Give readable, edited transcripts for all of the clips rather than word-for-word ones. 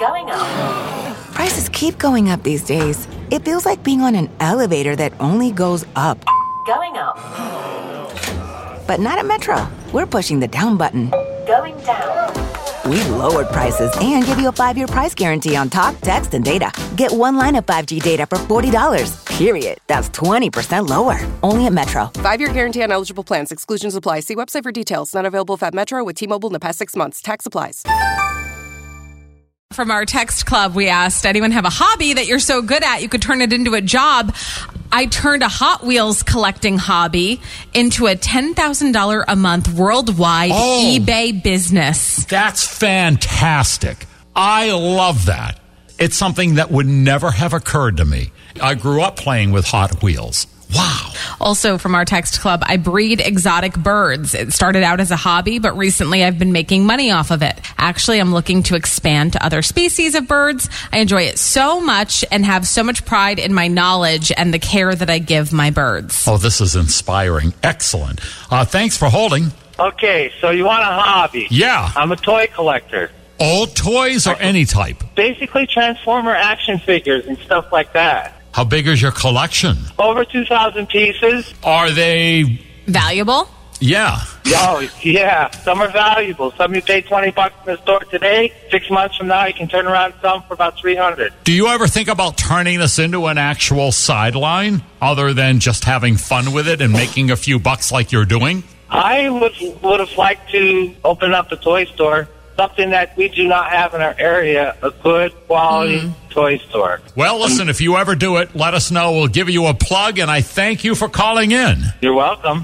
Going up. Prices keep going up these days. It feels like being on an elevator that only goes up. Going up. But not at Metro. We're pushing the down button. Going down. We've lowered prices and give you a 5-year price guarantee on talk, text, and data. Get one line of 5G data for $40. Period. That's 20% lower. Only at Metro. 5-year guarantee on eligible plans. Exclusions apply. See website for details. Not available at Metro with T-Mobile in the past 6 months. Tax applies. From our text club, we asked, anyone have a hobby that you're so good at you could turn it into a job? I turned a Hot Wheels collecting hobby into a $10,000 a month worldwide eBay business. That's fantastic. I love that. It's something that would never have occurred to me. I grew up playing with Hot Wheels. Wow. Also from our text club, I breed exotic birds. It started out as a hobby, but recently I've been making money off of it. Actually, I'm looking to expand to other species of birds. I enjoy it so much and have so much pride in my knowledge and the care that I give my birds. Oh, this is inspiring. Excellent. Thanks for holding. Okay, so you want a hobby? Yeah. I'm a toy collector. Old toys or any type? Basically Transformer action figures and stuff like that. How big is your collection? Over 2,000 pieces. Are they valuable? Yeah. Oh, yeah. Some are valuable. Some you pay $20 in the store today. 6 months from now, you can turn around some for about $300. Do you ever think about turning this into an actual sideline other than just having fun with it and making a few bucks like you're doing? I would have liked to open up a toy store, something that we do not have in our area, a good quality toy store. Well, listen, if you ever do it, let us know. We'll give you a plug, and I thank you for calling in. You're welcome.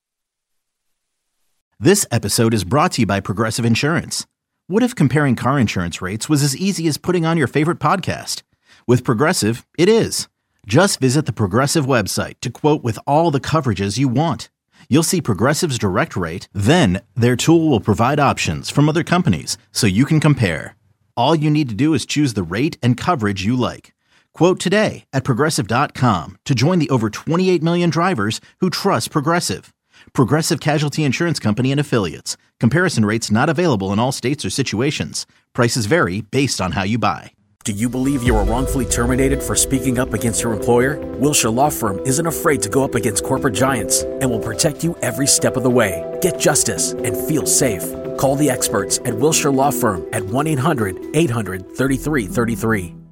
This episode is brought to you by Progressive Insurance. What if comparing car insurance rates was as easy as putting on your favorite podcast? With Progressive, it is. Just visit the Progressive website to quote with all the coverages you want. You'll see Progressive's direct rate, then their tool will provide options from other companies so you can compare. All you need to do is choose the rate and coverage you like. Quote today at Progressive.com to join the over 28 million drivers who trust Progressive. Progressive Casualty Insurance Company and Affiliates. Comparison rates not available in all states or situations. Prices vary based on how you buy. Do you believe you were wrongfully terminated for speaking up against your employer? Wilshire Law Firm isn't afraid to go up against corporate giants and will protect you every step of the way. Get justice and feel safe. Call the experts at Wilshire Law Firm at 1-800-800-3333.